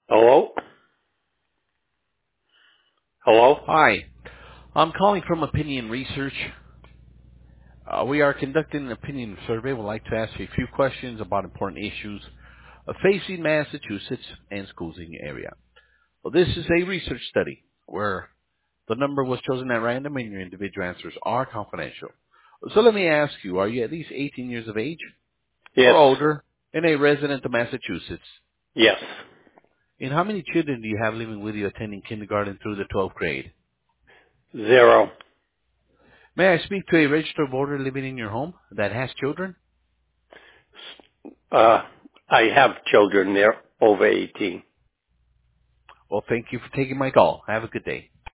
Hello? Hello? Hi. I'm calling from Opinion Research. We are conducting an opinion survey. We'd like to ask you a few questions about important issues facing Massachusetts and schools in the area. Well, this is a research study where the number was chosen at random and your individual answers are confidential. So let me ask you, are you at least 18 years of age or Yes. older and a resident of Massachusetts? Yes. And how many children do you have living with you attending kindergarten through the 12th grade? Zero. May I speak to a registered voter living in your home that has children? Uh, I have children. They're over 18. Well, thank you for taking my call. Have a good day.